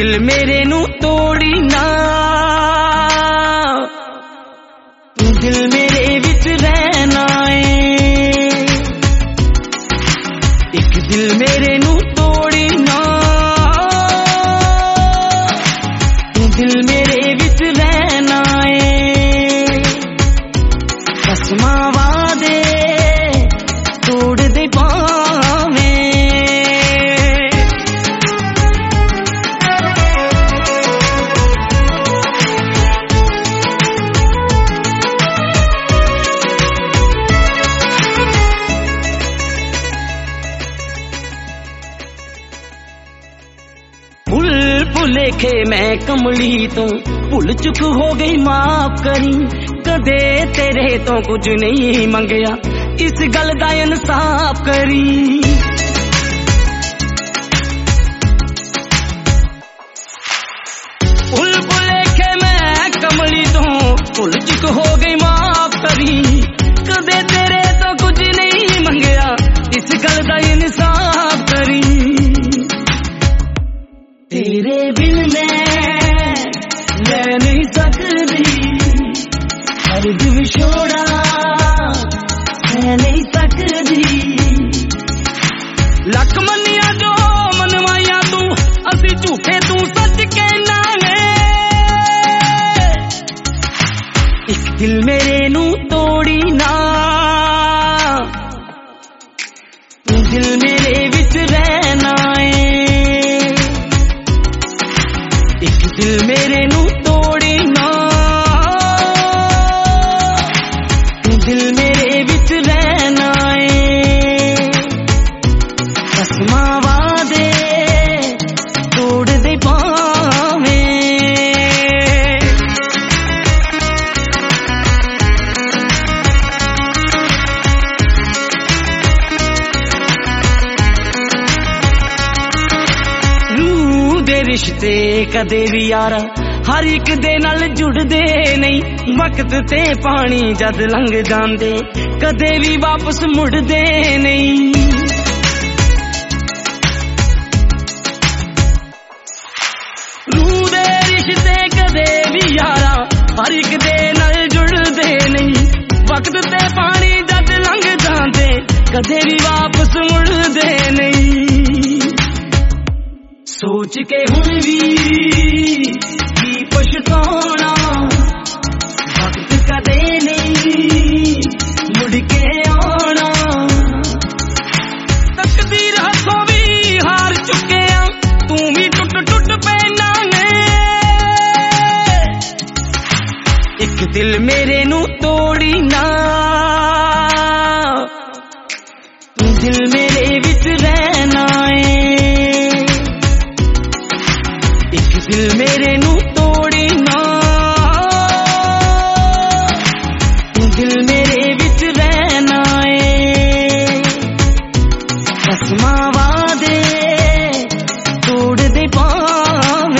दिल मेरे नू तोड़ी ना, दिल मेरे विच रहना है। एक दिल मेरे नू तोड़ी ना, दिल मेरे विच रहना है। कसमां वादे तोड़ दे पावें, भुलेखे मैं कमली तो भुल चुक हो गई, माफ करी। कदे तेरे तो कुछ नहीं मंगया, इस गल दा इंसाफ करी। भुलेखे मैं कमली तो भुल चुक हो गई, माफ करी। कदे तेरे तो कुछ नहीं मंगया, इस गल दा इंसाफ करी। तेरे बिन मैं ले नहीं सकती, अर्ज विछोड़ा है नहीं सकती। लख मनिया जो मनवाइया तू, असी झूठे तू सच कहना है। एक दिल मेरे नू तोड़ी ना, दिल मेरे विच रहना है। दिल मेरे नू तोड़ी ना, दिल मेरे विच रहना है। कसमां वादे तोड़ दे पावें, रूह दे रिश्ते कदे भी यारा हर एक दे नाल जुड़दे नहीं। वक्त ते पानी जद लंघ जांदे कदे भी वापस मुड़दे नहीं। रूह दे रिश्ते कदे भी यारा हर एक दे नाल जुड़दे नहीं। वक्त ते पानी जद लंघ जांदे कदे भी वापस मुड़दे नहीं। सोच के हुण भी पछताना, वक्त कदे नहीं मुड़ के आना। तकदीर हथों भी हार चुके आ, तू भी टुट टुट पैना ने। एक दिल मेरे नू तोड़ी ना, दिल मेरे विच रहना है। एक दिल मेरे नू तोड़ी ना, दिल मेरे विच रहना है। कसमां वादे तोड़ दे पावें,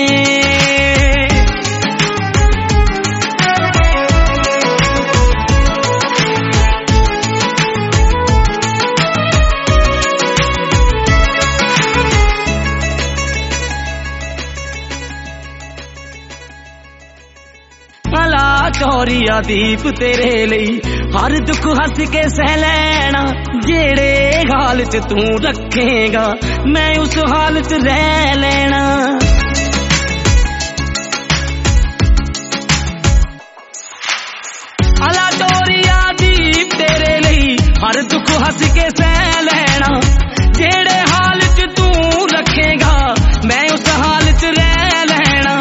चौरिया दीप तेरे लई हर दुख हंस के सह लैना। जेड़े हाल च तू रखेगा मैं उस हाल च रह लेना। अला चौरिया दीप तेरे लई हर दुख हंस के सह लेना। जेड़े हाल च तू रखेगा मैं उस हाल च रह लेना।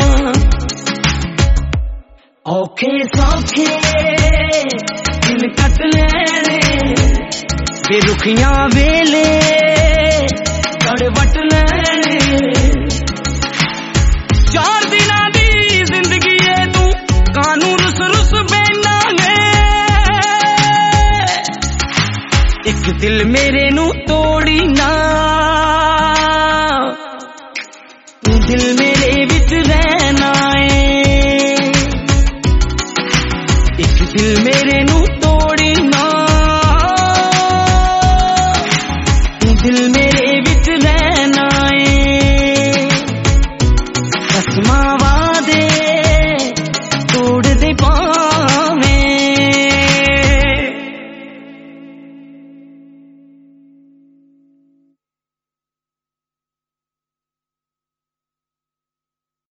औखे सौखे दिन कट लेने, बेरुखियां वेले कड़वट लेने। 4 दिना दी जिंदगी है तू कानून रुस रुस बैना ने। एक दिल मेरे नू तोड़ी ना, दिल मेरे विच रहना है। एक दिल मेरे नू